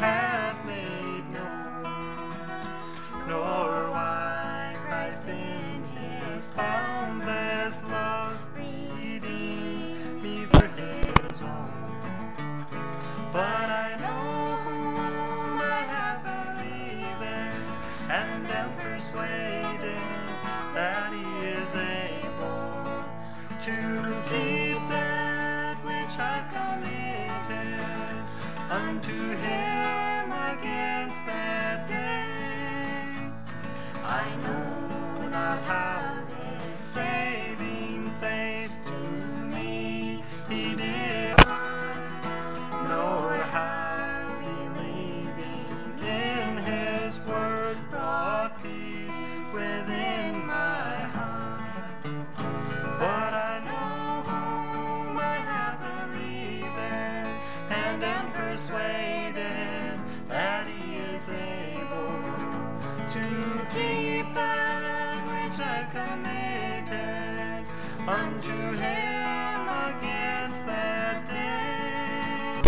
hath made known, nor why Christ in his boundless love redeemed me for his own. But I know whom I have believed and am persuaded that he is able to keep that which I've committed unto him against that day. I know not how this saving faith to me he did, nor how believing in his word brought peace within my heart. But I know whom I have believed and am persuaded that he is able to keep that which I committed unto him against that day.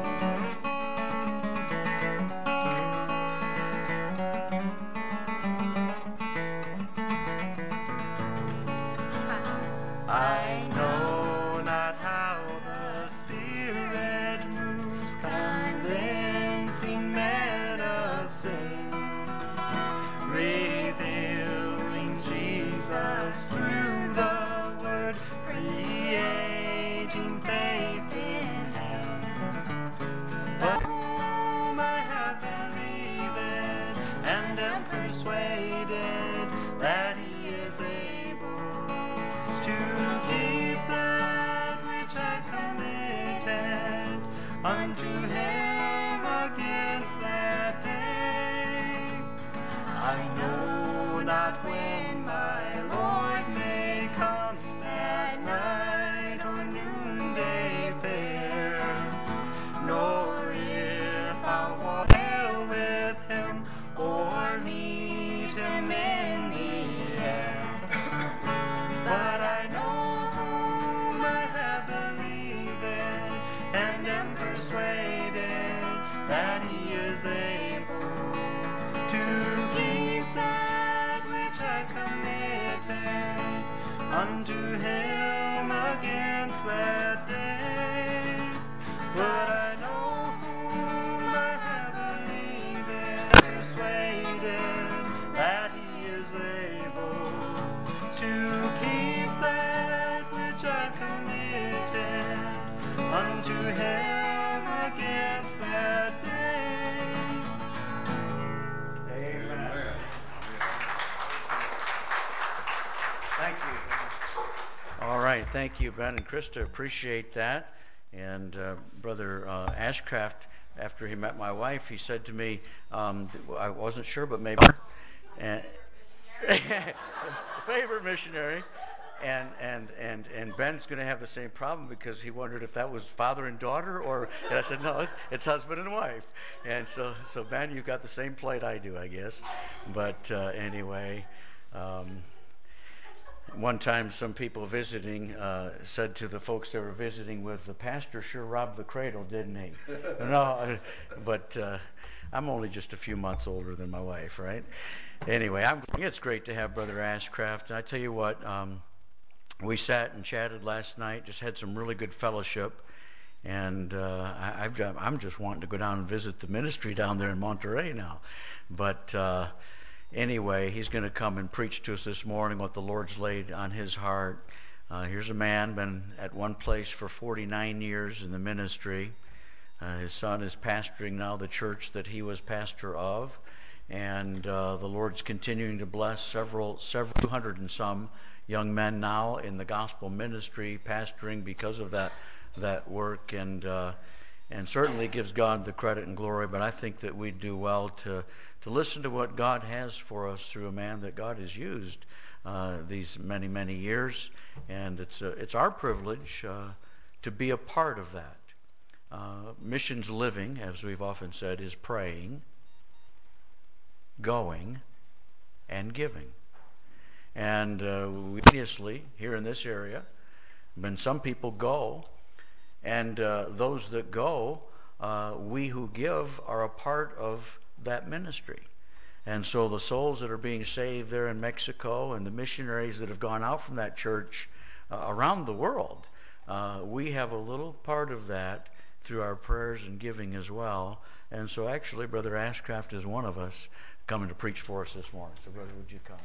I know not how the Spirit moves, convincing men of sin, revealing Jesus through the Word, creating faith in Him. But whom I have believed and am persuaded that He is able to keep that which I committed unto him against that day. I know not when my Lord may come, at night or noonday fair, nor if I'll walk hell with him or meet him in the air. But I know whom I have believed and am persuaded that he is able to keep that which I committed unto him against that day. But I know whom I have believed and persuaded that he is able to keep that which I committed unto him against that day. Amen. Thank you. All right. Thank you, Ben and Krista. Appreciate that. And Brother Ashcraft, after he met my wife, he said to me, I wasn't sure, but maybe. And favorite missionary. And Ben's going to have the same problem because he wondered if that was father and daughter, and I said, no, it's husband and wife. And so Ben, you've got the same plight I do, I guess. But anyway, one time some people visiting said to the folks they were visiting with, the pastor sure robbed the cradle, didn't he? No, but I'm only just a few months older than my wife, right? Anyway, it's great to have Brother Ashcraft. And I tell you what, we sat and chatted last night, just had some really good fellowship, and I'm just wanting to go down and visit the ministry down there in Monterey now. But anyway, he's going to come and preach to us this morning what the Lord's laid on his heart. Here's a man, been at one place for 49 years in the ministry. His son is pastoring now the church that he was pastor of. And the Lord's continuing to bless several 200 and some young men now in the gospel ministry, pastoring because of that work, and certainly gives God the credit and glory. But I think that we do well to listen to what God has for us through a man that God has used these many, many years, and it's our privilege to be a part of that. Missions living, as we've often said, is praying, going, and giving. And we obviously, here in this area, when some people go, and those that go we who give are a part of that ministry. And so the souls that are being saved there in Mexico and the missionaries that have gone out from that church around the world, we have a little part of that through our prayers and giving as well. And so actually, Brother Ashcraft is one of us coming to preach for us this morning. So, brother, would you come?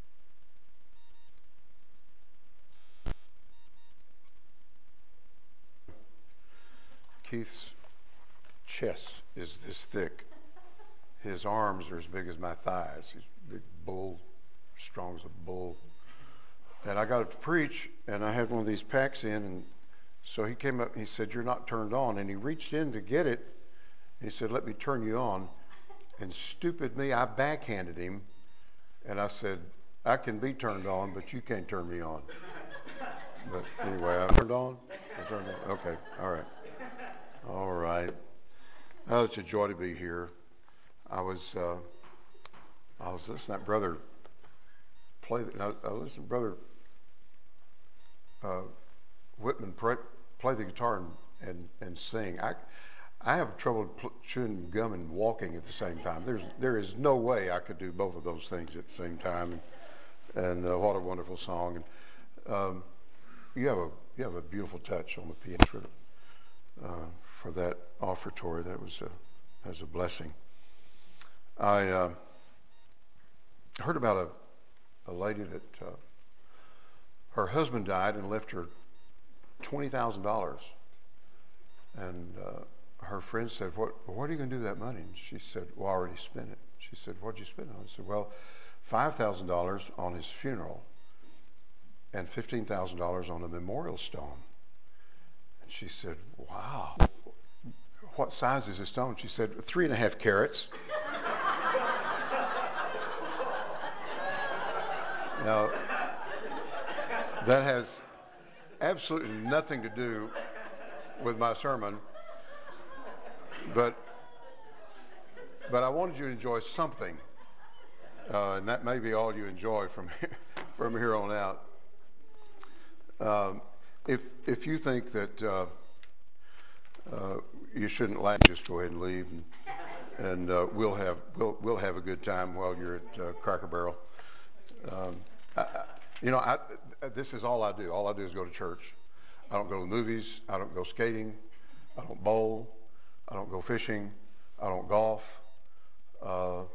Keith's chest is this thick. His arms are as big as my thighs. He's a big bull, strong as a bull. And I got up to preach, and I had one of these packs in, and so he came up, he said, "You're not turned on." And he reached in to get it. He said, "Let me turn you on." And stupid me, I backhanded him. And I said, "I can be turned on, but you can't turn me on." But anyway, I turned on. Okay, all right. All right. Oh, it's a joy to be here. I was listening to that brother play. I listened to Brother Whitman play the guitar and sing. I have trouble chewing gum and walking at the same time. There is no way I could do both of those things at the same time. And what a wonderful song. And you have a beautiful touch on the piano for that offertory. That was a blessing. I heard about a lady that her husband died and left her $20,000, and her friend said, "What are you going to do with that money?" And she said, "Well, I already spent it." She said, "What'd you spend it on?" I said, "Well, $5,000 on his funeral and $15,000 on a memorial stone." And she said, "Wow, what size is the stone?" She said, 3.5 carats. Now, that has absolutely nothing to do with my sermon, but I wanted you to enjoy something, and that may be all you enjoy from here on out. If you think that you shouldn't laugh, just go ahead and leave, and we'll have a good time while you're at Cracker Barrel. This is all I do. All I do is go to church. I don't go to the movies. I don't go skating. I don't bowl. I don't go fishing. I don't golf. All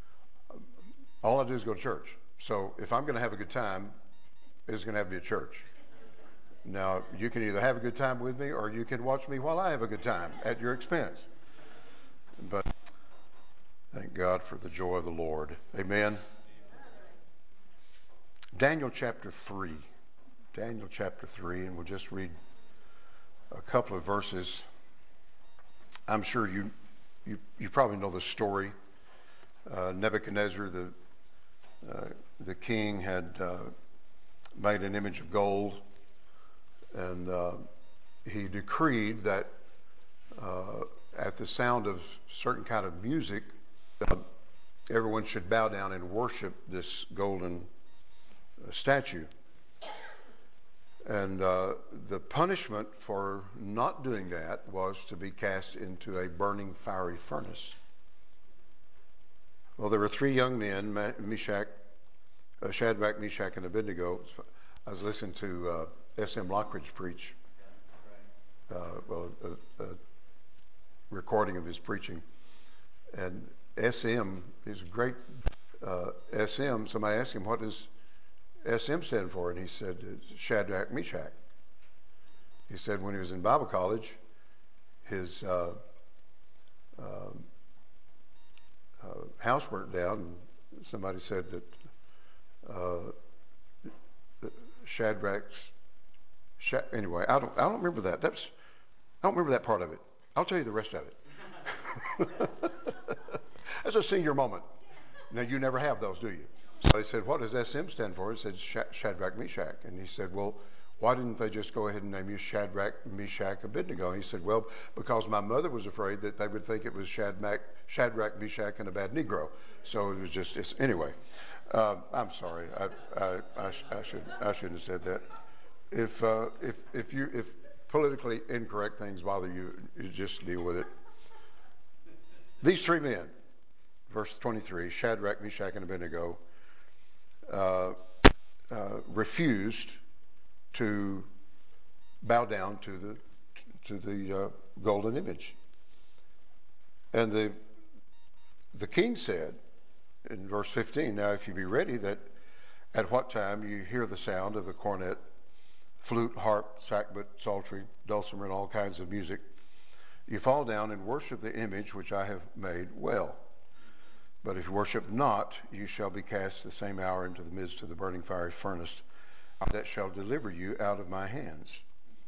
I do is go to church. So if I'm going to have a good time, it's going to have to be at church. Now, you can either have a good time with me or you can watch me while I have a good time at your expense. But thank God for the joy of the Lord. Amen. Daniel chapter 3. Daniel chapter 3, and we'll just read a couple of verses. I'm sure you probably know the story. Nebuchadnezzar, the king, had made an image of gold, and he decreed that at the sound of certain kind of music, everyone should bow down and worship this golden statue. And the punishment for not doing that was to be cast into a burning fiery furnace. Well, there were 3 young men, Shadrach, Meshach, and Abednego. I was listening to S.M. Lockridge preach, a recording of his preaching. And S.M. is a great S.M. Somebody asked him, "What does S.M. stand for?" And he said, "Shadrach, Meshach." He said when he was in Bible college, his house burnt down, and somebody said that anyway, I don't remember that. I don't remember that part of it. I'll tell you the rest of it. That's a senior moment. Now, you never have those, do you? So he said, "What does SM stand for?" He said, "Shadrach, Meshach." And he said, "Well, why didn't they just go ahead and name you Shadrach, Meshach, Abednego?" And he said, "Well, because my mother was afraid that they would think it was Shadrach, Meshach, and a bad Negro. So it was just anyway." I'm sorry. I shouldn't have said that. If politically incorrect things bother you, you just deal with it. These three men, verse 23, Shadrach, Meshach, and Abednego, refused to bow down to the golden image. And the king said in verse 15, now if you be ready, that at what time you hear the sound of the cornet, flute, harp, sackbut, psaltery, dulcimer, and all kinds of music, you fall down and worship the image which I have made well. But if you worship not, you shall be cast the same hour into the midst of the burning fiery furnace that shall deliver you out of my hands.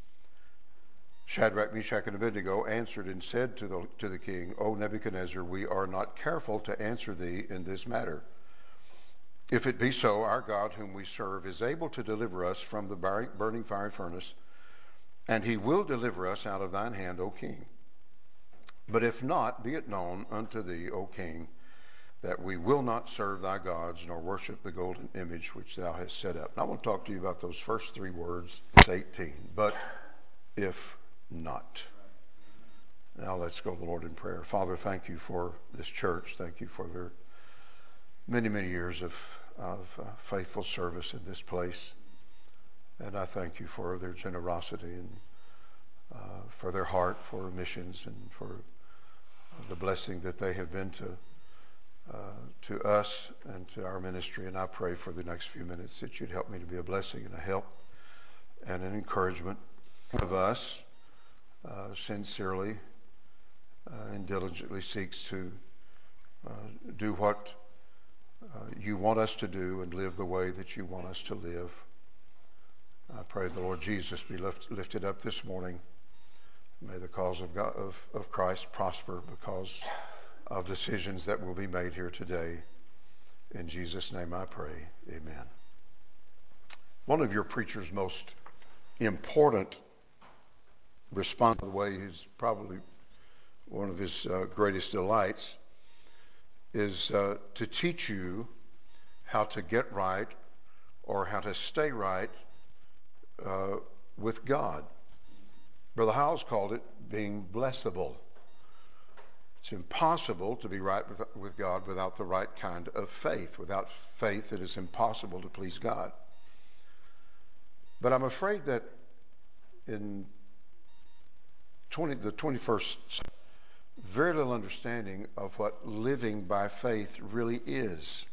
Shadrach, Meshach, and Abednego answered and said to the king, O Nebuchadnezzar, we are not careful to answer thee in this matter. If it be so, our God whom we serve is able to deliver us from the burning fiery furnace, and he will deliver us out of thine hand, O king. But if not, be it known unto thee, O king, that we will not serve thy gods, nor worship the golden image which thou hast set up. And I want to talk to you about those first three words, verse 18. But if not. Now let's go to the Lord in prayer. Father, thank you for this church. Thank you for their many, many years of faithful service in this place. And I thank you for their generosity and for their heart for missions and for the blessing that they have been to us and to our ministry. And I pray for the next few minutes that you'd help me to be a blessing and a help and an encouragement of us sincerely and diligently seeks to do what you want us to do and live the way that you want us to live. I pray the Lord Jesus be lifted up this morning. May the cause of God, of Christ prosper because of decisions that will be made here today. In Jesus' name I pray. Amen. One of your preacher's most important response, by the way, is probably one of his greatest delights, is to teach you how to get right or how to stay right with God. Brother Howells called it being blessable. It's impossible to be right with God without the right kind of faith. Without faith, it is impossible to please God. But I'm afraid that in the 21st century, very little understanding of what living by faith really is.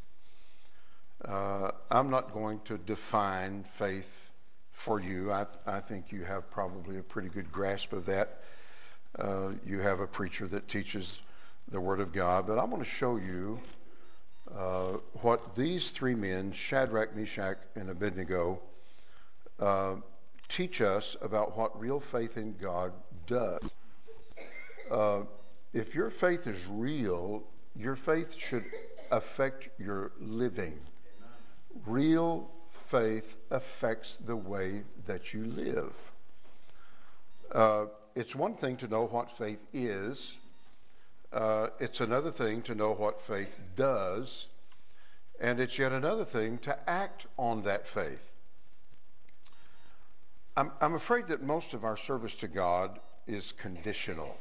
I'm not going to define faith for you. I think you have probably a pretty good grasp of that. You have a preacher that teaches the Word of God, but I'm going to show you what these three men, Shadrach, Meshach, and Abednego, teach us about what real faith in God does. If your faith is real, your faith should affect your living. Real faith affects the way that you live. It's one thing to know what faith is. It's another thing to know what faith does. And it's yet another thing to act on that faith. I'm afraid that most of our service to God is conditional.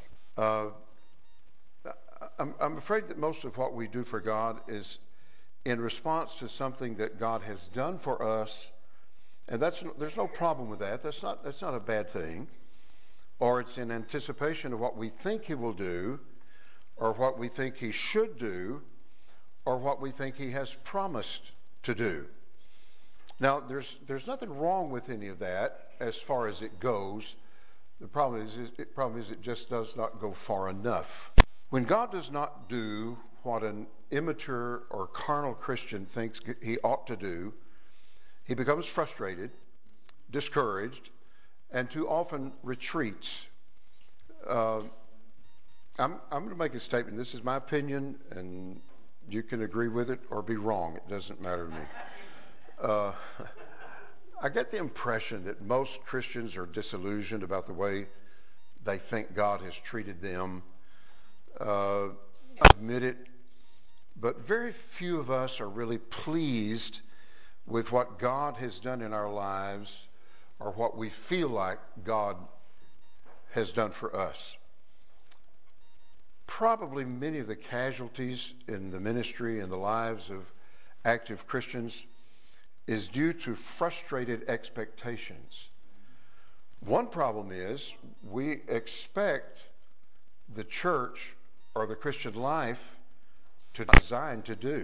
I'm afraid that most of what we do for God is in response to something that God has done for us, and there's no problem with that. That's not a bad thing. Or it's in anticipation of what we think He will do, or what we think He should do, or what we think He has promised to do. Now, there's nothing wrong with any of that as far as it goes. The problem is it just does not go far enough. When God does not do what an immature or carnal Christian thinks he ought to do, he becomes frustrated, discouraged, and too often retreats. I'm going to make a statement. This is my opinion, and you can agree with it or be wrong. It doesn't matter to me. I get the impression that most Christians are disillusioned about the way they think God has treated them. I admit it, but very few of us are really pleased with what God has done in our lives or what we feel like God has done for us. probably many of the casualties in the ministry and the lives of active Christians is due to frustrated expectations. One problem is we expect the church or the Christian life to be designed to do.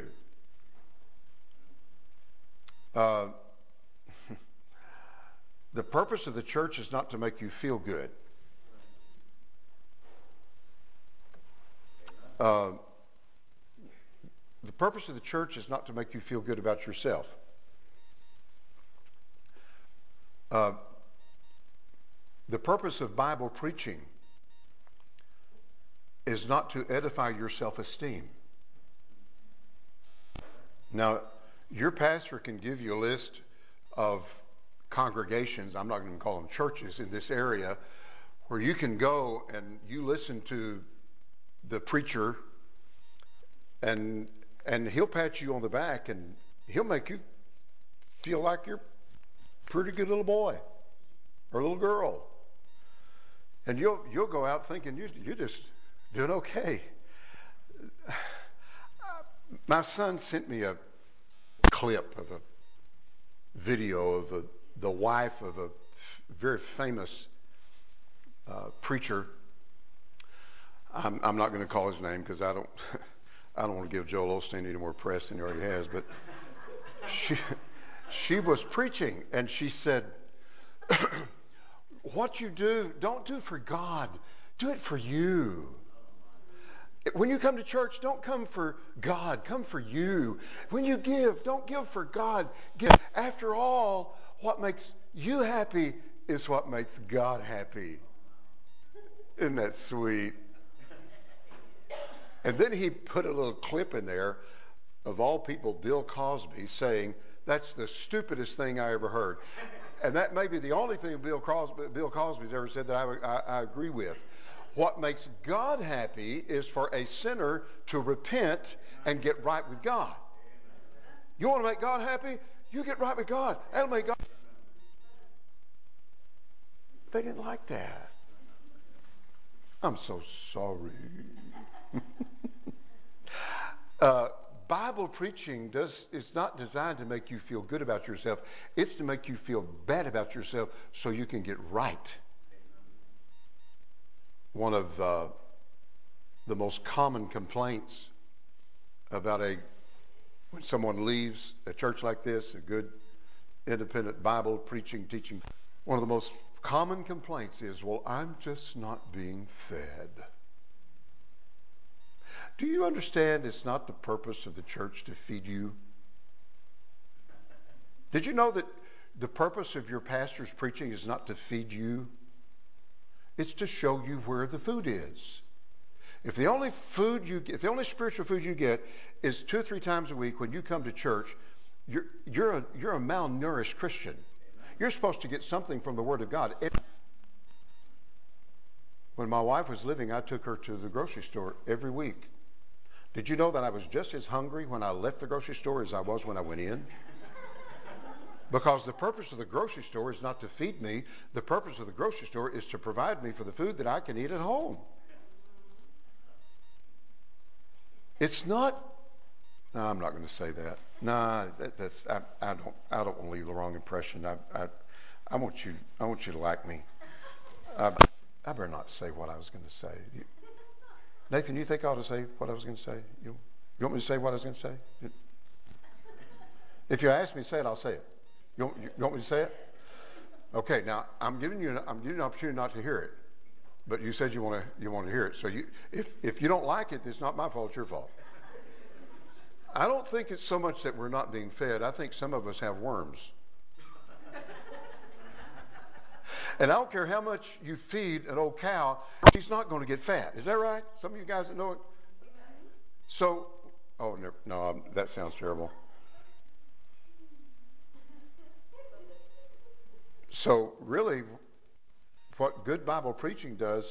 The purpose of the church is not to make you feel good. The purpose of the church is not to make you feel good about yourself. The purpose of Bible preaching is not to edify your self-esteem. Now, your pastor can give you a list of congregations, I'm not going to call them churches, in this area where you can go and you listen to the preacher and he'll pat you on the back and he'll make you feel like you're a pretty good little boy or little girl. And you'll go out thinking you're just doing okay. My son sent me a clip of a video of the wife of a very famous preacher. I'm not going to call his name because I don't want to give Joel Osteen any more press than he already has. But she was preaching and she said, "What you do, don't do it for God. Do it for you. When you come to church, don't come for God. Come for you. When you give, don't give for God. Give. After all, what makes you happy is what makes God happy." Isn't that sweet? And then he put a little clip in there of all people, Bill Cosby, saying, "That's the stupidest thing I ever heard." And that may be the only thing Bill Cosby's ever said that I agree with. What makes God happy is for a sinner to repent and get right with God. You want to make God happy? You get right with God. That'll make God. They didn't like that. I'm so sorry. Bible preaching is not designed to make you feel good about yourself. It's to make you feel bad about yourself so you can get right. One of the most common complaints about when someone leaves a church like this, a good independent Bible preaching, teaching, one of the most common complaints is, "Well, I'm just not being fed." Do you understand it's not the purpose of the church to feed you? Did you know that the purpose of your pastor's preaching is not to feed you? It's to show you where the food is. If the only spiritual food you get is 2 or 3 times a week when you come to church, you're a malnourished Christian. You're supposed to get something from the Word of God. When my wife was living, I took her to the grocery store every week. Did you know that I was just as hungry when I left the grocery store as I was when I went in? Because the purpose of the grocery store is not to feed me. The purpose of the grocery store is to provide me for the food that I can eat at home. It's not. No, I'm not going to say that. No, I don't want to leave the wrong impression. I want you to like me. I better not say what I was going to say. Nathan, you think I ought to say what I was going to say? You want me to say what I was going to say? If you ask me to say it, I'll say it. You want me to say it? Okay. Now I'm giving you an opportunity not to hear it, but you said you want to hear it. So if you don't like it, it's not my fault. It's your fault. I don't think it's so much that we're not being fed. I think some of us have worms. And I don't care how much you feed an old cow, she's not going to get fat. Is that right? Some of you guys that know it. So, no, that sounds terrible. So really, what good Bible preaching does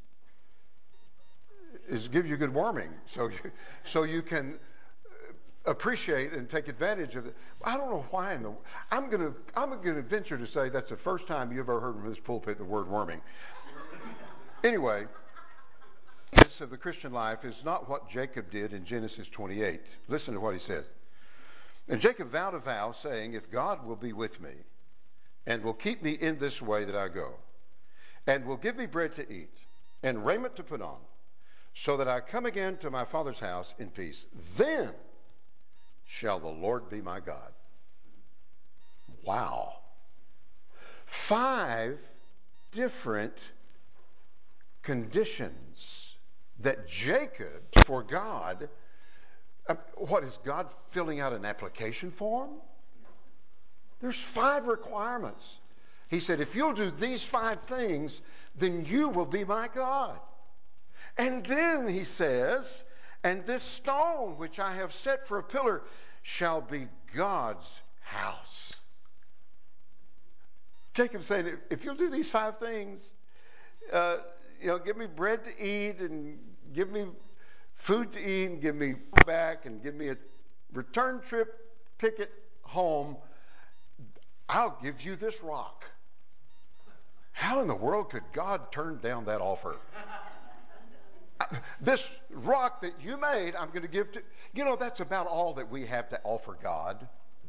is give you good warming, so you can appreciate and take advantage of it. I don't know why. I'm gonna venture to say that's the first time you've ever heard from this pulpit the word worming. Anyway, Of the Christian life is not what Jacob did in Genesis 28. Listen to what he says. And Jacob vowed a vow, saying, if God will be with me, and will keep me in this way that I go, and will give me bread to eat, and raiment to put on, so that I come again to my father's house in peace, then shall the Lord be my God. Wow. 5 different conditions that Jacob, for God, what is God filling out an application form? There's 5 requirements. He said, if you'll do these 5 things, then you will be my God. And then he says, and this stone which I have set for a pillar shall be God's house. Jacob's saying, if you'll do these 5 things, give me bread to eat and give me food to eat and give me back and give me a return trip ticket home, I'll give you this rock. How in the world could God turn down that offer? This rock that you made, I'm going to give to... that's about all that we have to offer God.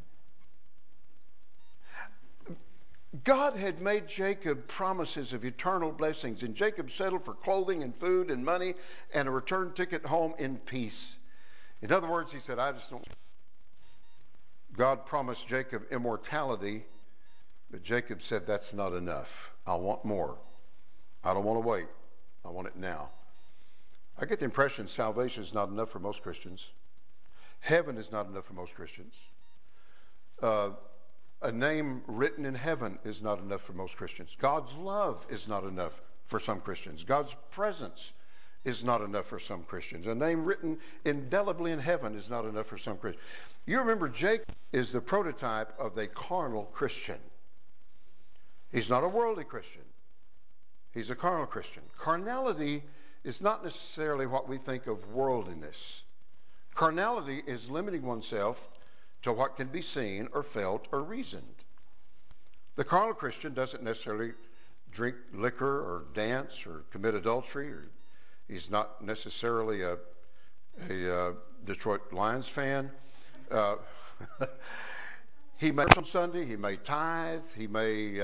God had made Jacob promises of eternal blessings, and Jacob settled for clothing and food and money and a return ticket home in peace. In other words, he said, I just don't... God promised Jacob immortality, but Jacob said, that's not enough. I want more. I don't want to wait. I want it now. I get the impression salvation is not enough for most Christians. Heaven is not enough for most Christians. A name written in heaven is not enough for most Christians. God's love is not enough for some Christians. God's presence is not enough for some Christians. A name written indelibly in heaven is not enough for some Christians. You remember Jacob is the prototype of a carnal Christian. He's not a worldly Christian. He's a carnal Christian. Carnality is not necessarily what we think of worldliness. Carnality is limiting oneself to what can be seen or felt or reasoned. The carnal Christian doesn't necessarily drink liquor or dance or commit adultery. Or he's not necessarily a Detroit Lions fan. He may on Sunday. He may tithe. He may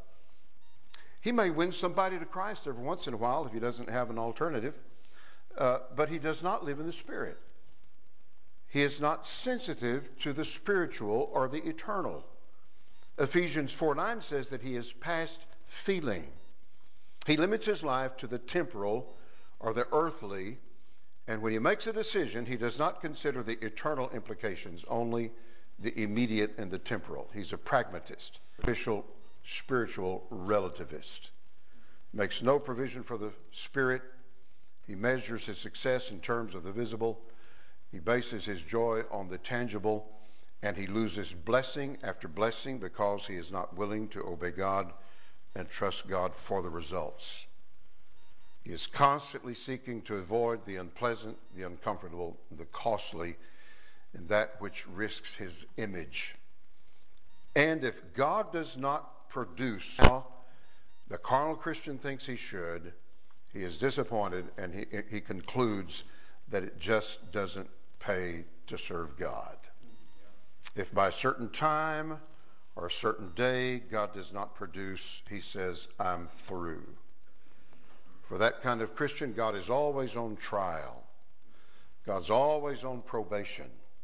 win somebody to Christ every once in a while if he doesn't have an alternative. But he does not live in the Spirit. He is not sensitive to the spiritual or the eternal. Ephesians 4:9 says that he is past feeling. He limits his life to the temporal or the earthly, and when he makes a decision, he does not consider the eternal implications, only the immediate and the temporal. He's a pragmatist, official spiritual relativist. Makes no provision for the spirit. He measures his success in terms of the visible. He bases his joy on the tangible, and he loses blessing after blessing because he is not willing to obey God and trust God for the results. He is constantly seeking to avoid the unpleasant, the uncomfortable, the costly, and that which risks his image. And if God does not produce how the carnal Christian thinks he should, he is disappointed, and he concludes that it just doesn't pay to serve God. If by a certain time or a certain day God does not produce, he says, I'm through. For that kind of Christian, God is always on trial. God's always on probation.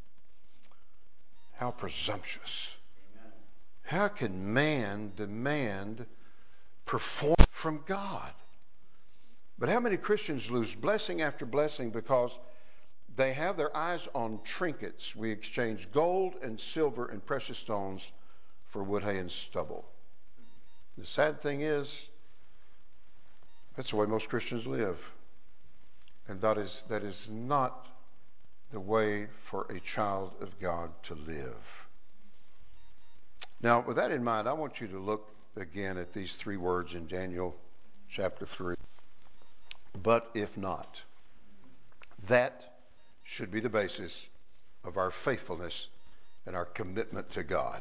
How presumptuous. Amen. How can man demand performance from God? But how many Christians lose blessing after blessing because they have their eyes on trinkets? We exchange gold and silver and precious stones for wood, hay, and stubble. The sad thing is, that's the way most Christians live. And that is not the way for a child of God to live. Now, with that in mind, I want you to look again at these 3 words in Daniel chapter 3. But if not, that should be the basis of our faithfulness and our commitment to God.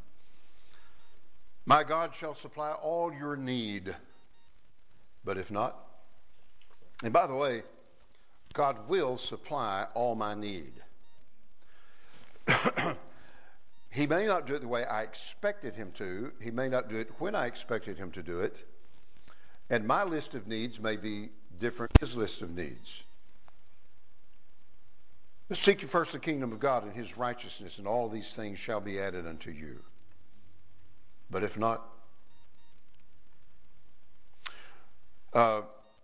My God shall supply all your need. But if not, and by the way, God will supply all my need. He may not do it the way I expected him to. He may not do it when I expected him to do it. And my list of needs may be different from his list of needs. But seek ye first the kingdom of God and his righteousness, and all these things shall be added unto you. But if not, by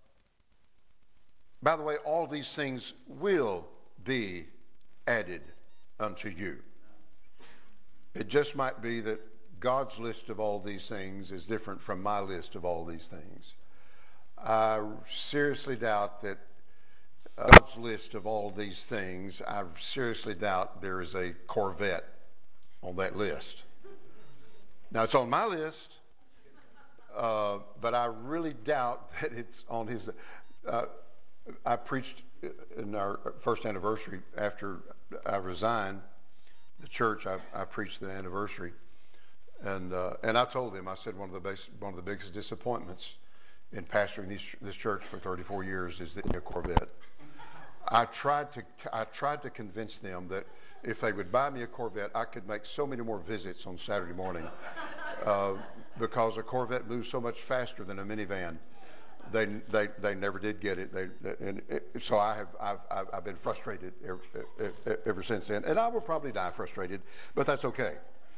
the way, all these things will be added unto you. It just might be that God's list of all these things is different from my list of all these things. I seriously doubt that God's list of all these things, I seriously doubt there is a Corvette on that list. Now, it's on my list, but I really doubt that it's on his. I preached in our first anniversary after I resigned the church. I preached the anniversary, and I told them, I said one of the biggest disappointments in pastoring this church for 34 years is the Corvette. I tried to convince them that if they would buy me a Corvette, I could make so many more visits on Saturday morning because a Corvette moves so much faster than a minivan. They never did get it. So I've been frustrated ever since then, and I will probably die frustrated, but that's okay.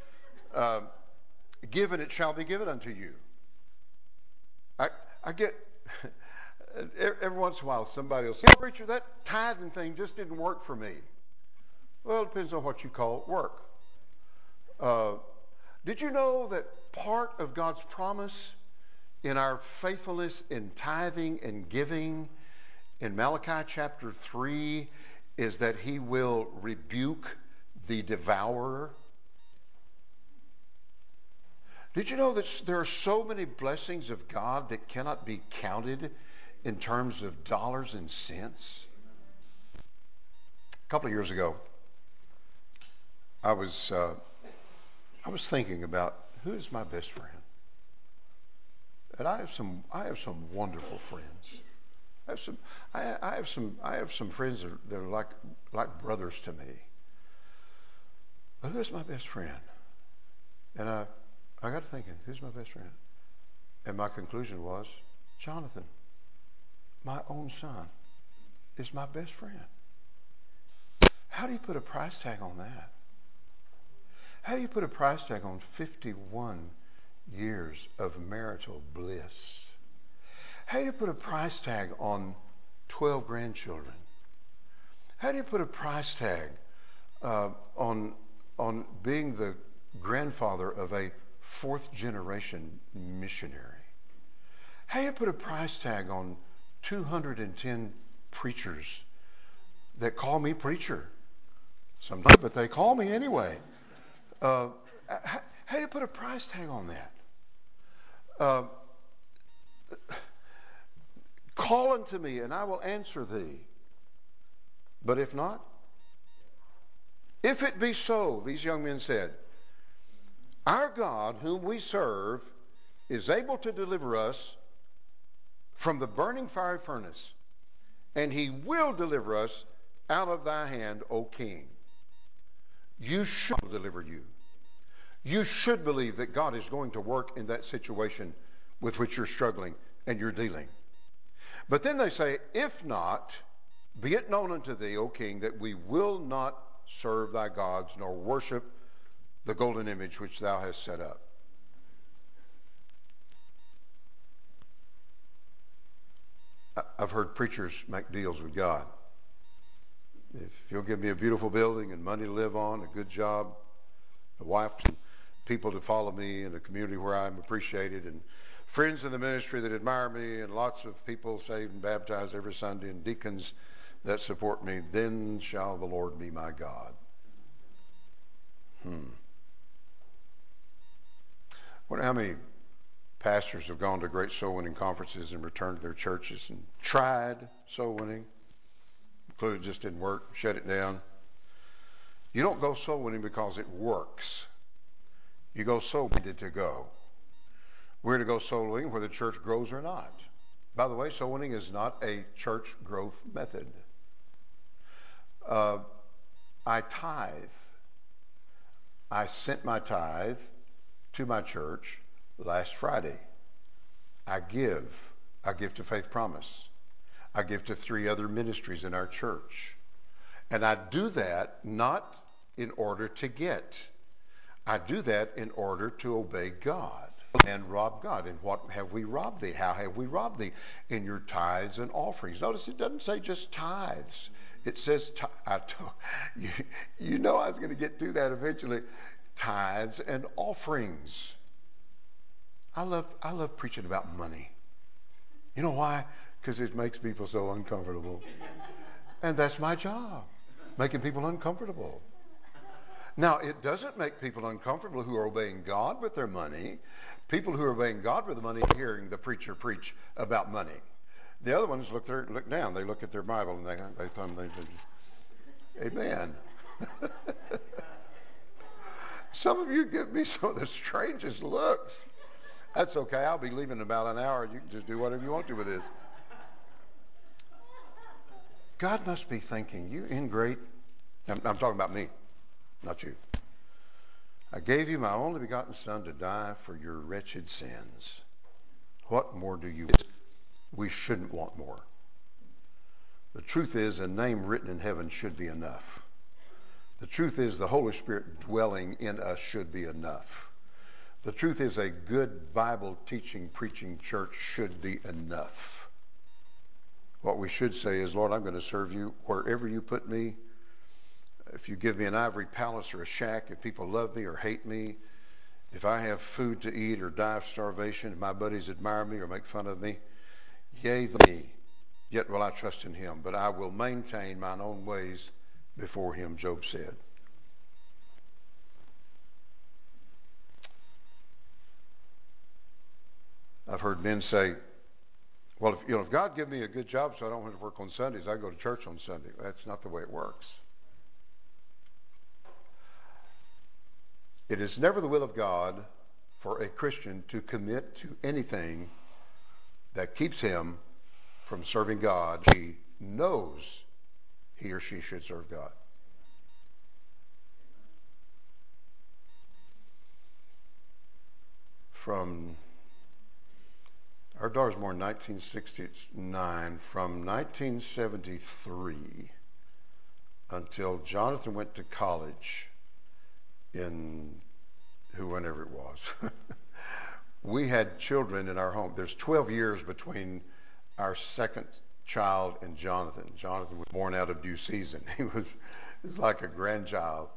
Given it shall be given unto you. I get every once in a while somebody will say, "Preacher, that tithing thing just didn't work for me." Well, it depends on what you call work. Did you know that part of God's promise in our faithfulness in tithing and giving in Malachi chapter 3 is that he will rebuke the devourer? Did you know that there are so many blessings of God that cannot be counted in terms of dollars and cents? A couple of years ago, I was thinking about who is my best friend. And I have some wonderful friends. I have some friends that are like brothers to me. But who's my best friend? And I got to thinking, who's my best friend? And my conclusion was, Jonathan, my own son, is my best friend. How do you put a price tag on that? How do you put a price tag on 51 years of marital bliss? How do you put a price tag on 12 grandchildren? How do you put a price tag on being the grandfather of a fourth generation missionary? How do you put a price tag on 210 preachers that call me preacher sometimes, but they call me anyway? How do you put a price tag on that? Call unto me and I will answer thee. But if not, if it be so, these young men said, our God whom we serve is able to deliver us from the burning fiery furnace, and he will deliver us out of thy hand, O king. You should deliver you. You should believe that God is going to work in that situation with which you're struggling and you're dealing. But then they say, if not, be it known unto thee, O king, that we will not serve thy gods nor worship the golden image which thou hast set up. I've heard preachers make deals with God. If you'll give me a beautiful building and money to live on, a good job, a wife, and people to follow me, and a community where I'm appreciated, and friends in the ministry that admire me, and lots of people saved and baptized every Sunday, and deacons that support me, then shall the Lord be my God. I wonder how many pastors have gone to great soul winning conferences and returned to their churches and tried soul winning, concluded it just didn't work, shut it down. You don't go soul winning because it works. You go soul winning to go. We're to go soul winning whether the church grows or not. By the way, soul winning is not a church growth method. Uh, I tithe. I sent my tithe to my church last Friday. I give. I give to Faith Promise. I give to 3 other ministries in our church. And I do that not in order to get. I do that in order to obey God and rob God. And what have we robbed thee? How have we robbed thee? In your tithes and offerings. Notice it doesn't say just tithes. It says, you know I was going to get through that eventually. Tithes and offerings. I love preaching about money. You know why? Because it makes people so uncomfortable. And that's my job, making people uncomfortable. Now, it doesn't make people uncomfortable who are obeying God with their money. People who are obeying God with the money are hearing the preacher preach about money. The other ones look down. They look at their Bible and they thumb. Amen. Some of you give me some of the strangest looks. That's okay. I'll be leaving in about an hour. You can just do whatever you want to with this. God must be thinking, you ingrate. I'm talking about me, not you. I gave you my only begotten Son to die for your wretched sins. What more do you want? We shouldn't want more. The truth is, a name written in heaven should be enough. The truth is, the Holy Spirit dwelling in us should be enough. The truth is, a good Bible teaching, preaching church should be enough. What we should say is, Lord, I'm going to serve you wherever you put me. If you give me an ivory palace or a shack, if people love me or hate me, if I have food to eat or die of starvation, if my buddies admire me or make fun of me, yea, me, yet will I trust in him. But I will maintain mine own ways before him, Job said. I've heard men say, well, if God give me a good job so I don't have to work on Sundays, I go to church on Sunday. That's not the way it works. It is never the will of God for a Christian to commit to anything that keeps him from serving God. He knows he or she should serve God. Our daughter's born in 1969. From 1973 until Jonathan went to college in whenever it was, we had children in our home. There's 12 years between our second child and Jonathan. Jonathan was born out of due season. He was like a grandchild.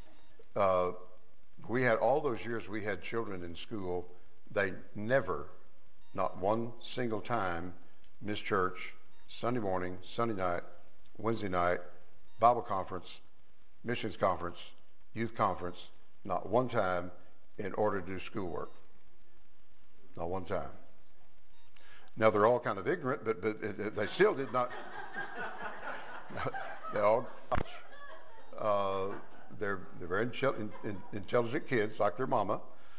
We had all those years we had children in school. They never, not one single time, missed church, Sunday morning, Sunday night, Wednesday night, Bible conference, missions conference, youth conference, not one time in order to do schoolwork. Not one time. Now they're all kind of ignorant, but they still did not. They all, they're very intelligent kids, like their mama.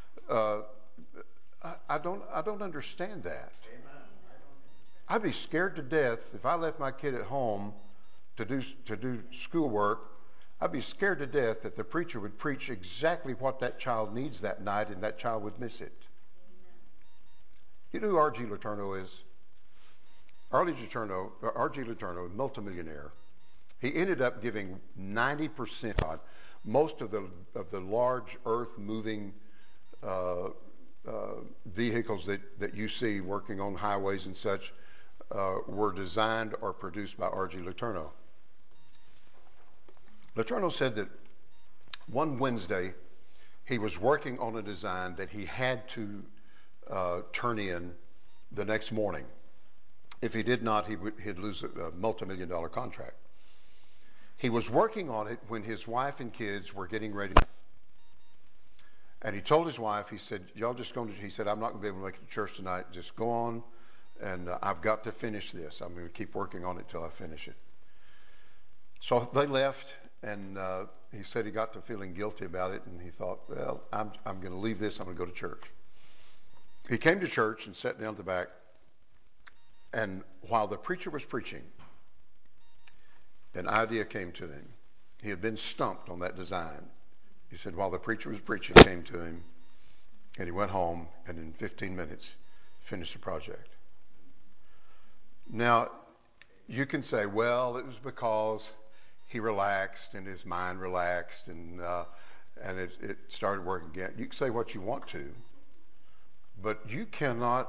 I don't understand that. I'd be scared to death if I left my kid at home to do schoolwork. I'd be scared to death that the preacher would preach exactly what that child needs that night, and that child would miss it. You know who R.G. Letourneau is? R.G. Letourneau, multimillionaire. He ended up giving 90%. Most of the large earth-moving vehicles that you see working on highways and such were designed or produced by R.G. Letourneau. Letourneau said that one Wednesday he was working on a design that he had to turn in the next morning. If he did not, he'd lose a multi-million-dollar contract. He was working on it when his wife and kids were getting ready. And he told his wife, he said, y'all just going to, he said, I'm not going to be able to make it to church tonight. Just go on, and I've got to finish this. I'm going to keep working on it till I finish it. So they left, and he said he got to feeling guilty about it, and he thought, well, I'm going to leave this. I'm going to go to church. He came to church and sat down at the back, and while the preacher was preaching, an idea came to him. He had been stumped on that design. He said while the preacher was preaching, it came to him, and he went home and in 15 minutes finished the project. Now, you can say, well, it was because he relaxed and his mind relaxed and it started working again. You can say what you want to, but you cannot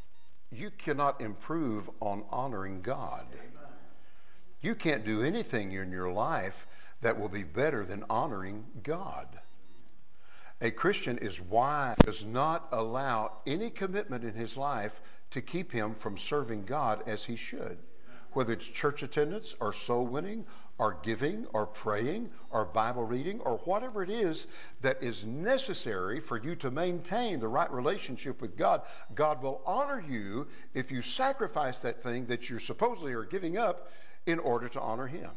improve on honoring God. You can't do anything in your life that will be better than honoring God. A Christian is wise, does not allow any commitment in his life to keep him from serving God as he should. Whether it's church attendance or soul winning or giving or praying or Bible reading or whatever it is that is necessary for you to maintain the right relationship with God, God will honor you if you sacrifice that thing that you supposedly are giving up in order to honor him.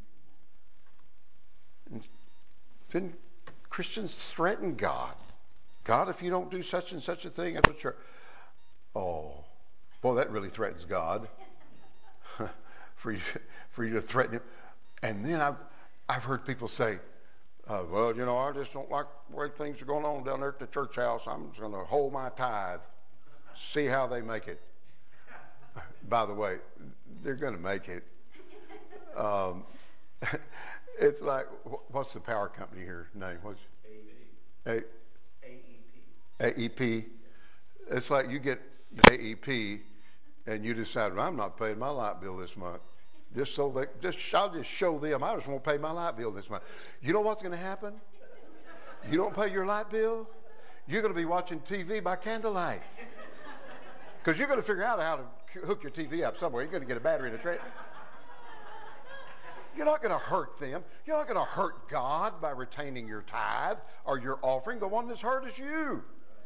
Then Christians threaten God. God, if you don't do such and such a thing at the church. Oh, boy, that really threatens God. for you to threaten him. And then I've heard people say, well, you know, I just don't like the way things are going on down there at the church house. I'm just going to hold my tithe, see how they make it. By the way, they're going to make it. It's like, what's the power company here name? What's AEP. AEP. It's like you get AEP and you decide, well, I'm not paying my light bill this month. I'll just show them I just won't pay my light bill this month. You know what's going to happen? You don't pay your light bill, you're going to be watching TV by candlelight. Because you're going to figure out how to hook your TV up somewhere. You're going to get a battery in a tray. You're not going to hurt them. You're not going to hurt God by retaining your tithe or your offering. The one that's hurt is you.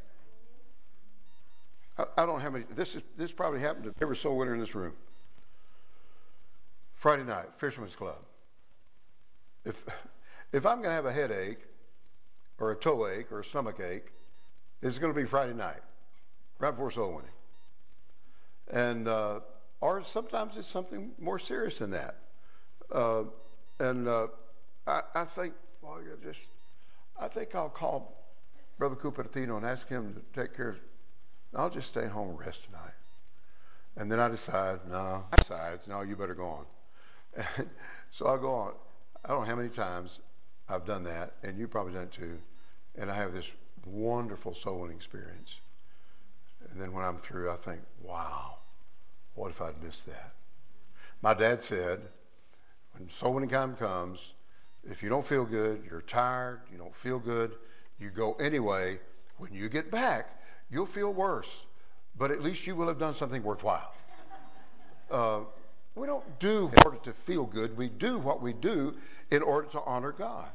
I don't have any. This probably happened to every soul winner in this room. Friday night, Fisherman's Club. If I'm going to have a headache or a toe ache or a stomach ache, it's going to be Friday night, right before soul winning. And or sometimes it's something more serious than that. I think, well, I think I'll call Brother Cupertino and ask him to take care of. I'll just stay home and rest tonight. And then I decide, no, you better go on. And so I'll go on. I don't know how many times I've done that, and you've probably done it too. And I have this wonderful soul winning experience. And then when I'm through, I think, wow, what if I'd missed that? My dad said, when soul winning time comes, if you don't feel good, you're tired, you don't feel good, you go anyway. When you get back, you'll feel worse, but at least you will have done something worthwhile. We don't do in order to feel good. We do what we do in order to honor God.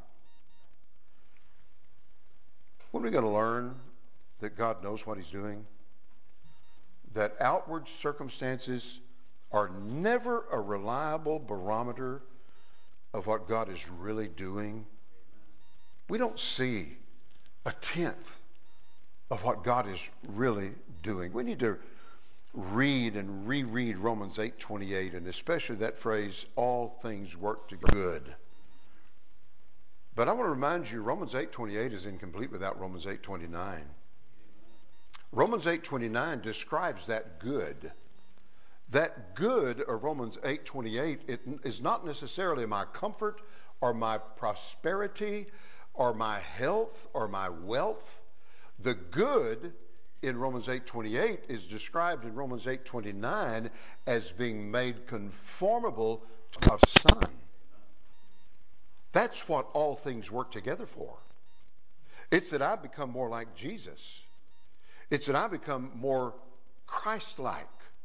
When are we going to learn that God knows what he's doing? That outward circumstances are never a reliable barometer of what God is really doing. We don't see a tenth of what God is really doing. We need to read and reread Romans 8:28, and especially that phrase, all things work to good. But I want to remind you, Romans 8:28 is incomplete without Romans 8:29. Romans 8:29 describes that good. That good of Romans 8:28, it is not necessarily my comfort or my prosperity or my health or my wealth. The good in Romans 8:28 is described in Romans 8:29 as being made conformable to God's Son. That's what all things work together for. It's that I become more like Jesus. It's that I become more Christ-like.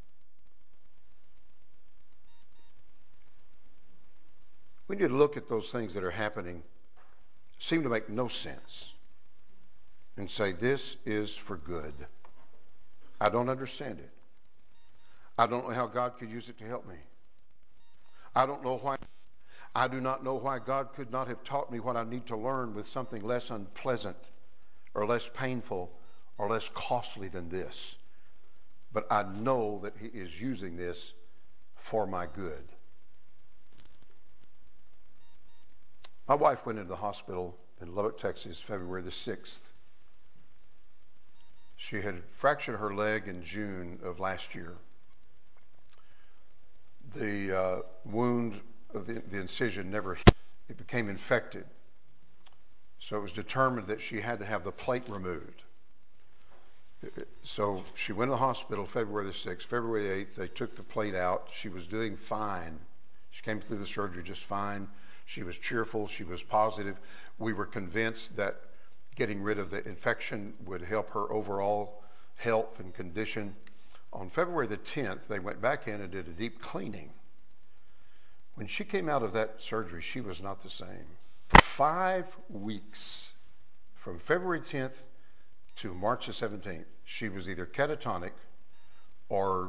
We need to look at those things that are happening, seem to make no sense, and say, this is for good. I don't understand it. I don't know how God could use it to help me. I don't know why. I do not know why God could not have taught me what I need to learn with something less unpleasant or less painful or less costly than this. But I know that he is using this for my good. My wife went into the hospital in Lubbock, Texas, February the 6th. She had fractured her leg in June of last year. The wound of the incision never healed. It became infected. So it was determined that she had to have the plate removed. So she went to the hospital February the 6th. February the 8th, they took the plate out. She was doing fine. She came through the surgery just fine. She was cheerful. She was positive. We were convinced that getting rid of the infection would help her overall health and condition. On February the 10th, they went back in and did a deep cleaning. When she came out of that surgery, she was not the same. For 5 weeks, from February 10th to March the 17th, she was either catatonic or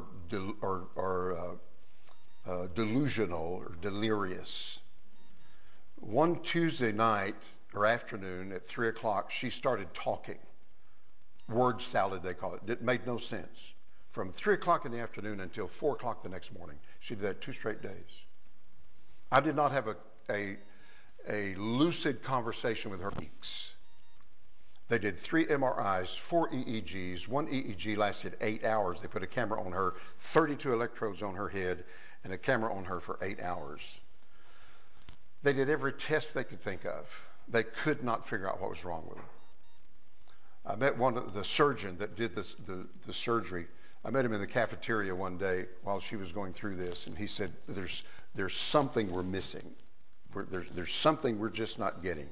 delusional or delirious. One Tuesday night or afternoon at 3 o'clock, she started talking. Word salad, they call it. It made no sense. From 3 o'clock in the afternoon until 4 o'clock the next morning. She did that 2 straight days. I did not have a lucid conversation with her for weeks. They did 3 MRIs, 4 EEGs. One EEG lasted 8 hours. They put a camera on her, 32 electrodes on her head, and a camera on her for 8 hours. They did every test they could think of. They could not figure out what was wrong with her. I met the surgeon that did the surgery. I met him in the cafeteria one day while she was going through this, and he said, there's something we're missing. There's something we're just not getting.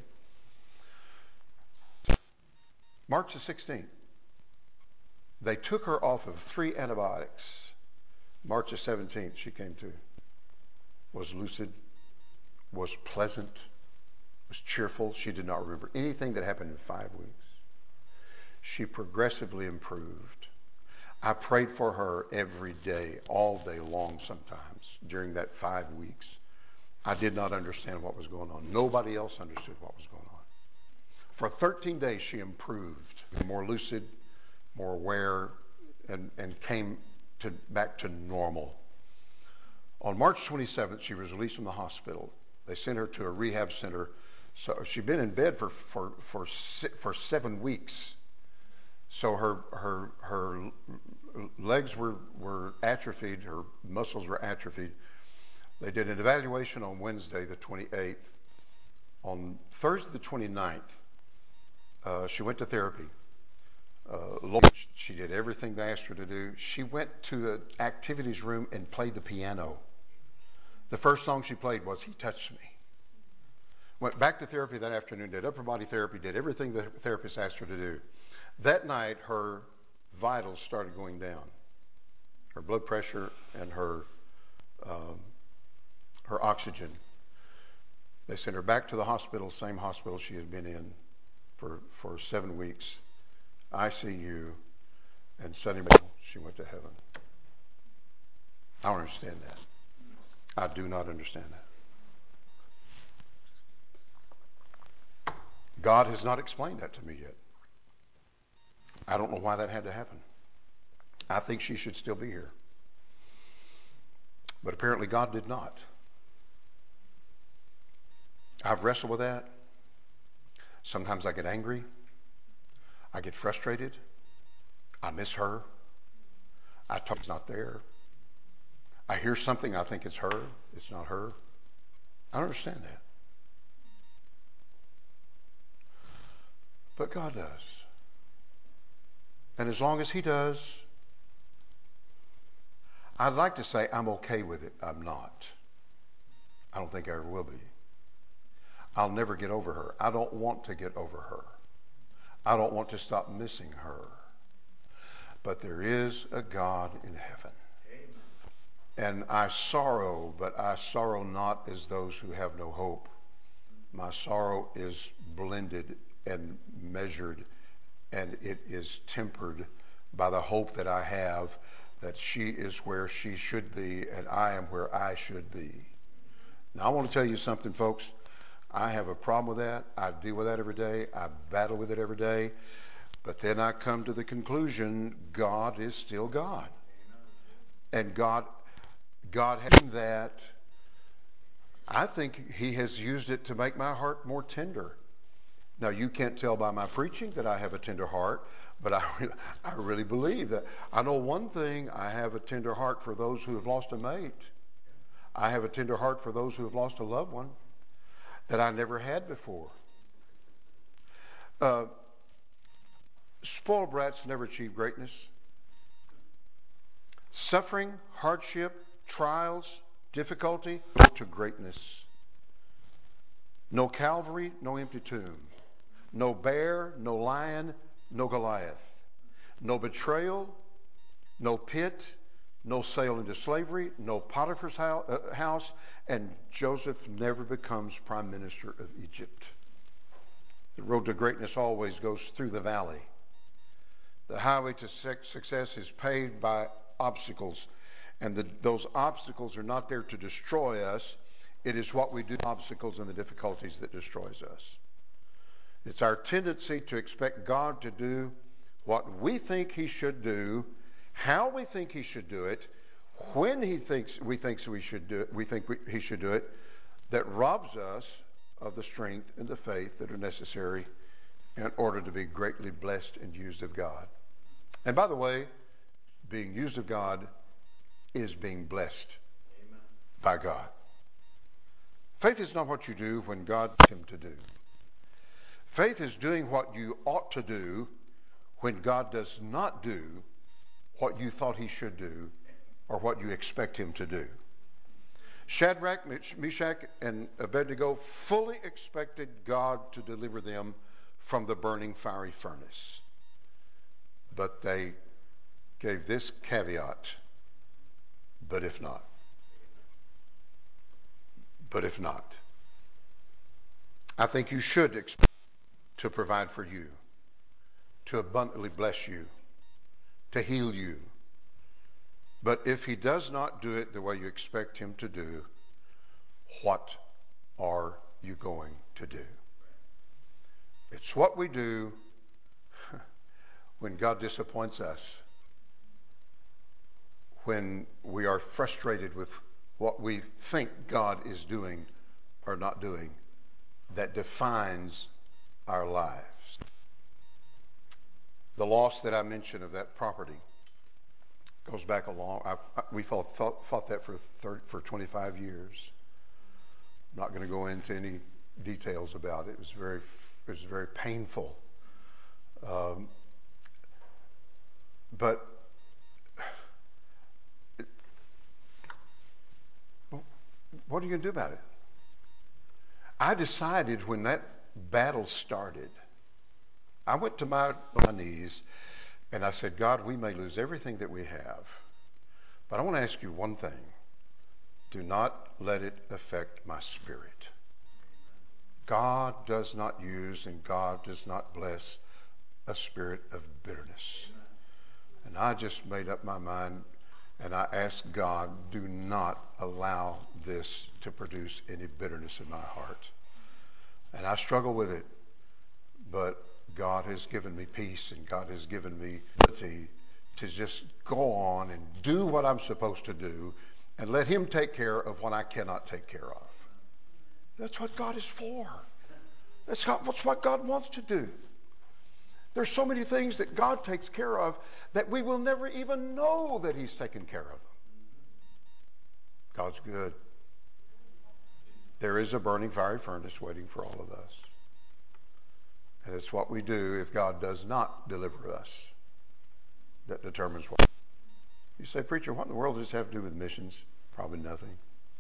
March the 16th, they took her off of 3 antibiotics. March the 17th, she came to. Was lucid, was pleasant, was cheerful. She did not remember anything that happened in 5 weeks. She progressively improved. I prayed for her every day, all day long sometimes, during that 5 weeks. I did not understand what was going on. Nobody else understood what was going on. For 13 days, she improved, more lucid, more aware, and came back to normal. On March 27th, she was released from the hospital. They sent her to a rehab center. So she'd been in bed for 7 weeks. So her legs were atrophied, her muscles were atrophied. They did an evaluation on Wednesday, the 28th. On Thursday, the 29th, she went to therapy. She did everything they asked her to do. She went to the activities room and played the piano. The first song she played was "He Touched Me." Went back to therapy that afternoon, did upper body therapy, did everything the therapist asked her to do. That night, her vitals started going down. Her blood pressure and her oxygen. They sent her back to the hospital, same hospital she had been in for 7 weeks. ICU, and suddenly she went to heaven. I don't understand that. I do not understand that. God has not explained that to me yet. I don't know why that had to happen. I think she should still be here. But apparently God did not. I've wrestled with that. Sometimes I get angry. I get frustrated. I miss her. I talk, it's not there. I hear something, I think it's her. It's not her. I don't understand that. But God does. And as long as He does, I'd like to say I'm okay with it. I'm not. I don't think I ever will be. I'll never get over her. I don't want to get over her. I don't want to stop missing her. But there is a God in heaven. Amen. And I sorrow, but I sorrow not as those who have no hope. My sorrow is blended and measured, and it is tempered by the hope that I have that she is where she should be and I am where I should be. Now I want to tell you something, folks. I have a problem with that. I deal with that every day. I battle with it every day. But then I come to the conclusion, God is still God. And God has that I think he has used it to make my heart more tender. Now, you can't tell by my preaching that I have a tender heart, but I really believe that. I know one thing, I have a tender heart for those who have lost a mate. I have a tender heart for those who have lost a loved one that I never had before. Spoiled brats never achieve greatness. Suffering, hardship, trials, difficulty, to greatness. No Calvary, no empty tomb. No bear, no lion, no Goliath. No betrayal, no pit, no sale into slavery, no Potiphar's house, and Joseph never becomes prime minister of Egypt. The road to greatness always goes through the valley. The highway to success is paved by obstacles, and those obstacles are not there to destroy us. It is what we do, obstacles and the difficulties, that destroys us. It's our tendency to expect God to do what we think he should do, how we think he should do it, when he thinks he should do it, that robs us of the strength and the faith that are necessary in order to be greatly blessed and used of God. And by the way, being used of God is being blessed by God. Faith is not what you do when God asks him to do. Faith is doing what you ought to do when God does not do what you thought he should do or what you expect him to do. Shadrach, Meshach, and Abednego fully expected God to deliver them from the burning fiery furnace. But they gave this caveat, but if not. But if not. I think you should expect to provide for you, to abundantly bless you, to heal you. But if he does not do it the way you expect him to do, what are you going to do? It's what we do when God disappoints us, when we are frustrated with what we think God is doing or not doing, that defines our lives. The loss that I mentioned of that property goes back a long. We fought that for 25 years. I'm not going to go into any details about it. It was very painful. But what are you going to do about it? I decided when that battle started, I went to my knees and I said, God, we may lose everything that we have, but I want to ask you one thing. Do not let it affect my spirit. God does not use and God does not bless a spirit of bitterness. And I just made up my mind and I asked God, do not allow this to produce any bitterness in my heart. And I struggle with it, but God has given me peace and God has given me ability to just go on and do what I'm supposed to do and let him take care of what I cannot take care of. That's what God is for. That's what God wants to do. There's so many things that God takes care of that we will never even know that he's taken care of them. God's good. There is a burning fiery furnace waiting for all of us. And it's what we do if God does not deliver us that determines what. You say, preacher, what in the world does this have to do with missions? Probably nothing.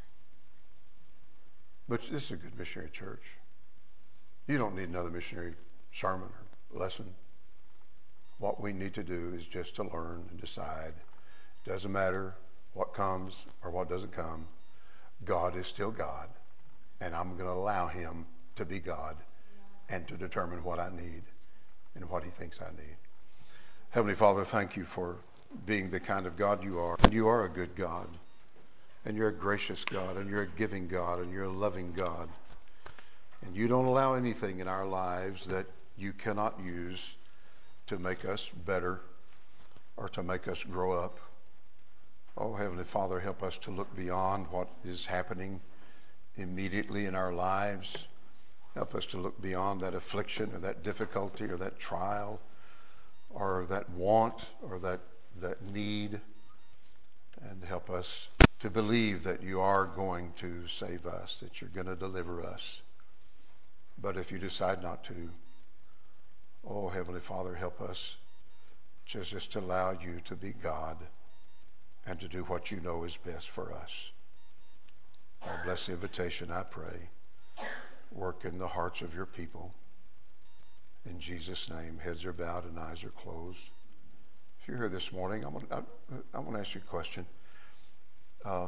But this is a good missionary church. You don't need another missionary sermon or lesson. What we need to do is just to learn and decide. Doesn't matter what comes or what doesn't come. God is still God. And I'm going to allow him to be God and to determine what I need and what he thinks I need. Heavenly Father, thank you for being the kind of God you are. And you are a good God. And you're a gracious God. And you're a giving God. And you're a loving God. And you don't allow anything in our lives that you cannot use to make us better or to make us grow up. Oh, Heavenly Father, help us to look beyond what is happening immediately in our lives. Help us to look beyond that affliction or that difficulty or that trial or that want or that need, and help us to believe that you are going to save us, that you're going to deliver us. But if you decide not to, oh, Heavenly Father, help us just to allow you to be God and to do what you know is best for us. Oh, bless the invitation, I pray. Work in the hearts of your people. In Jesus' name, heads are bowed and eyes are closed. If you're here this morning, I want to ask you a question. Are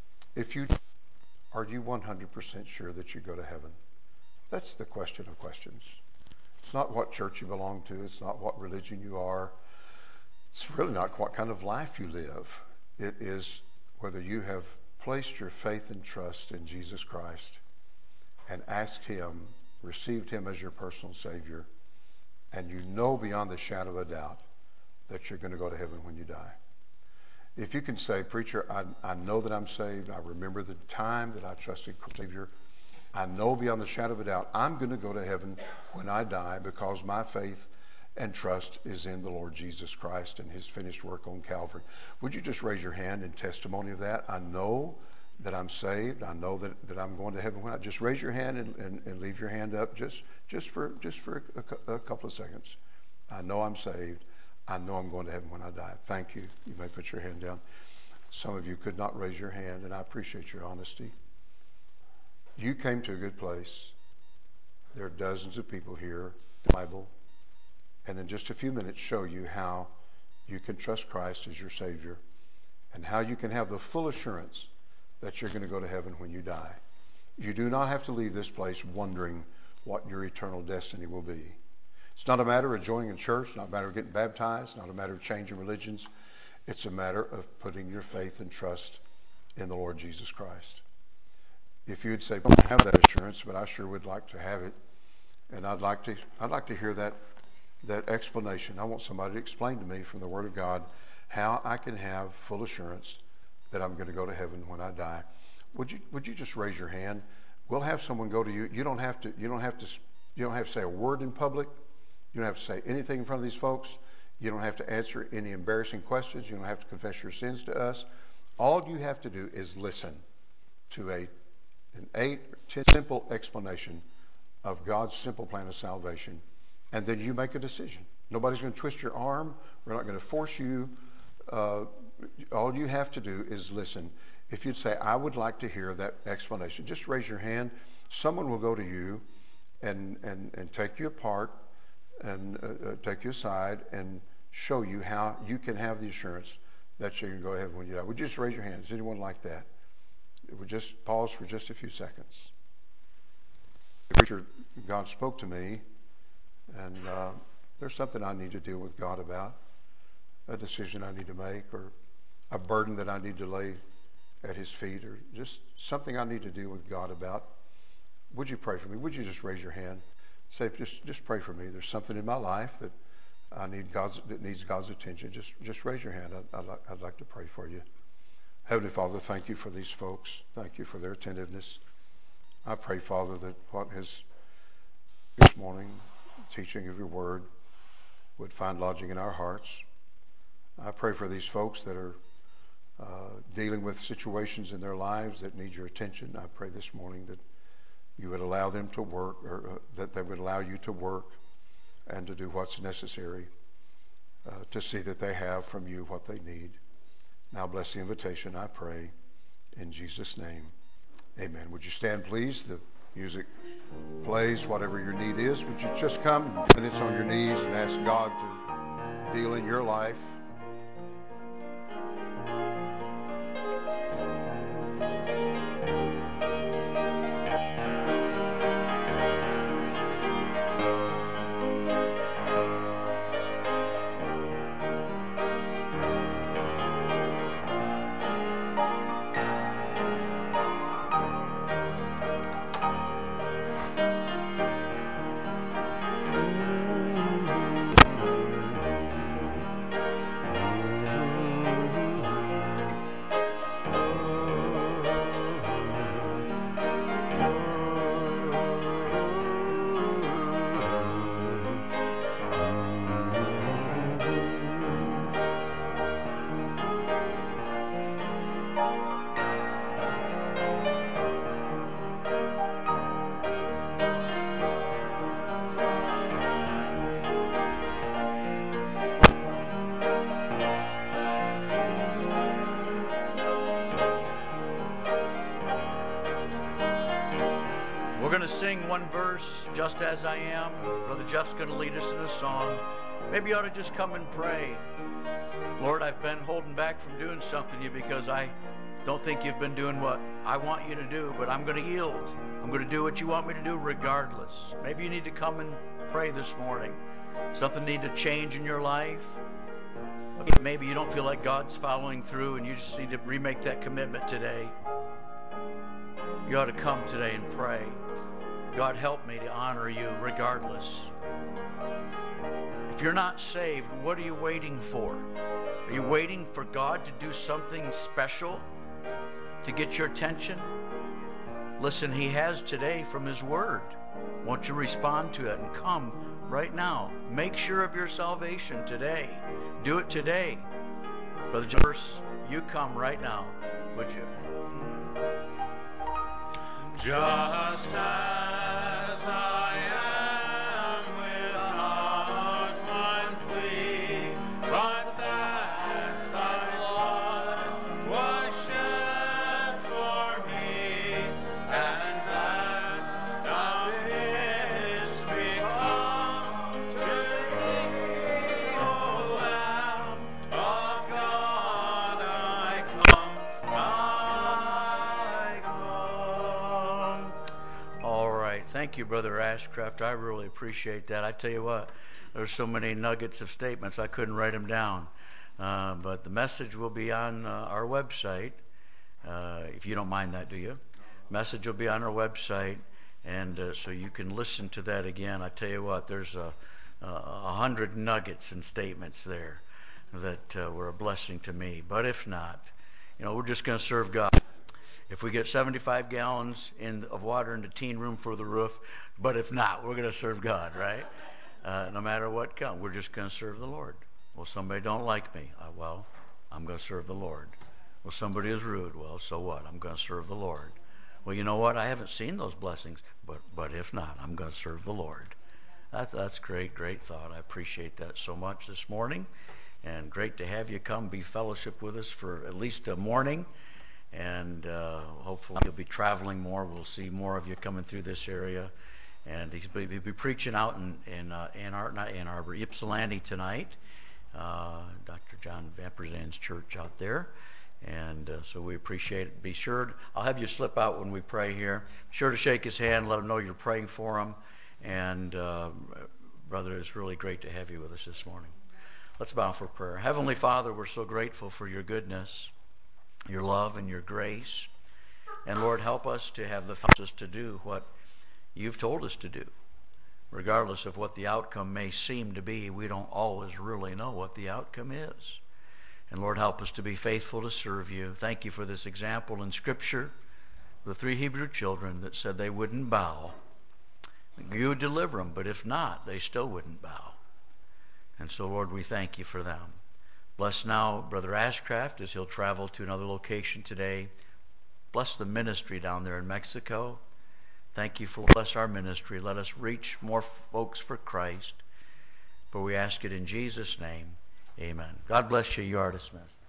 you 100% sure that you go to heaven? That's the question of questions. It's not what church you belong to. It's not what religion you are. It's really not what kind of life you live. It is whether you have placed your faith and trust in Jesus Christ and asked him, received him as your personal Savior, and you know beyond the shadow of a doubt that you're going to go to heaven when you die. If you can say, preacher, I know that I'm saved. I remember the time that I trusted Savior. I know beyond the shadow of a doubt I'm going to go to heaven when I die because my faith and trust is in the Lord Jesus Christ and his finished work on Calvary. Would you just raise your hand in testimony of that? I know that I'm saved. I know that I'm going to heaven when I just raise your hand and leave your hand up just for a couple of seconds. I know I'm saved. I know I'm going to heaven when I die. Thank you. You may put your hand down. Some of you could not raise your hand, and I appreciate your honesty. You came to a good place. There are dozens of people here, the Bible, and in just a few minutes show you how you can trust Christ as your Savior and how you can have the full assurance that you're going to go to heaven when you die. You do not have to leave this place wondering what your eternal destiny will be. It's not a matter of joining a church, not a matter of getting baptized, not a matter of changing religions. It's a matter of putting your faith and trust in the Lord Jesus Christ. If you'd say, I don't have that assurance, but I sure would like to have it, and I'd like to hear that explanation. I want somebody to explain to me from the Word of God how I can have full assurance that I'm going to go to heaven when I die. Would you just raise your hand? We'll have someone go to you. You don't have to say a word in public. You don't have to say anything in front of these folks. You don't have to answer any embarrassing questions. You don't have to confess your sins to us. All you have to do is listen to an 8 or 10 simple explanation of God's simple plan of salvation, and then you make a decision. Nobody's going to twist your arm. We're not going to force you. All you have to do is listen. If you'd say, I would like to hear that explanation, just raise your hand. Someone will go to you and take you apart and take you aside and show you how you can have the assurance that you can go to heaven when you die. Would you just raise your hand? Is anyone like that? Would just pause for just a few seconds. Preacher, God spoke to me, and there's something I need to deal with God about, a decision I need to make, or a burden that I need to lay at his feet, or just something I need to deal with God about. Would you pray for me? Would you just raise your hand? Say, just pray for me. There's something in my life that needs God's attention. Just raise your hand. I'd like to pray for you. Heavenly Father, thank you for these folks. Thank you for their attentiveness. I pray, Father, that what has this morning, teaching of your word, would find lodging in our hearts. I pray for these folks that are dealing with situations in their lives that need your attention. I pray this morning that you would allow them to work, or that they would allow you to work and to do what's necessary to see that they have from you what they need. Now bless the invitation, I pray, in Jesus' name. Amen. Would you stand, please? The music plays. Whatever your need is, would you just come minutes on your knees and ask God to deal in your life? sing one verse, Just As I Am. Brother Jeff's going to lead us in a song. Maybe you ought to just come and pray. Lord, I've been holding back from doing something to you because I don't think you've been doing what I want you to do, but I'm going to yield. I'm going to do what you want me to do regardless. Maybe you need to come and pray this morning. Something need to change in your life. Maybe you don't feel like God's following through and you just need to remake that commitment today. You ought to come today and pray. God, help me to honor you regardless. If you're not saved, what are you waiting for? Are you waiting for God to do something special to get your attention? Listen, he has today from his word. Won't you respond to it and come right now? Make sure of your salvation today. Do it today. Brother Jeffers, you come right now, would you? Just as I am without one plea, but that thy blood was shed for me, and that thou didst become to thee, O Lamb of God, I come. All right. Thank you, Brother Ashcraft. I really appreciate that. I tell you what, there's so many nuggets of statements, I couldn't write them down. But the message will be on our website. If you don't mind that, do you? Message will be on our website, and so you can listen to that again. I tell you what, there's 100 nuggets and statements there that were a blessing to me. But if not, we're just going to serve God. If we get 75 gallons of water in the teen room for the roof, but if not, we're going to serve God, right? No matter what comes, we're just going to serve the Lord. Well, somebody don't like me. Well, I'm going to serve the Lord. Well, somebody is rude. Well, so what? I'm going to serve the Lord. Well, you know what? I haven't seen those blessings, but if not, I'm going to serve the Lord. That's great thought. I appreciate that so much this morning, and great to have you come be fellowship with us for at least a morning. And hopefully you'll be traveling more. We'll see more of you coming through this area. And he'll be preaching out in Ypsilanti tonight. Dr. John Vamperzan's church out there. And so we appreciate it. Be sure, I'll have you slip out when we pray here. Be sure to shake his hand, let him know you're praying for him. And brother, it's really great to have you with us this morning. Let's bow for prayer. Heavenly Father, we're so grateful for your goodness, your love and your grace. And Lord, help us to have the focus to do what you've told us to do. Regardless of what the outcome may seem to be, we don't always really know what the outcome is. And Lord, help us to be faithful to serve you. Thank you for this example in Scripture, the 3 Hebrew children that said they wouldn't bow. You would deliver them, but if not, they still wouldn't bow. And so, Lord, we thank you for them. Bless now Brother Ashcraft as he'll travel to another location today. Bless the ministry down there in Mexico. Thank you for bless our ministry. Let us reach more folks for Christ. For we ask it in Jesus' name. Amen. God bless you. You are dismissed.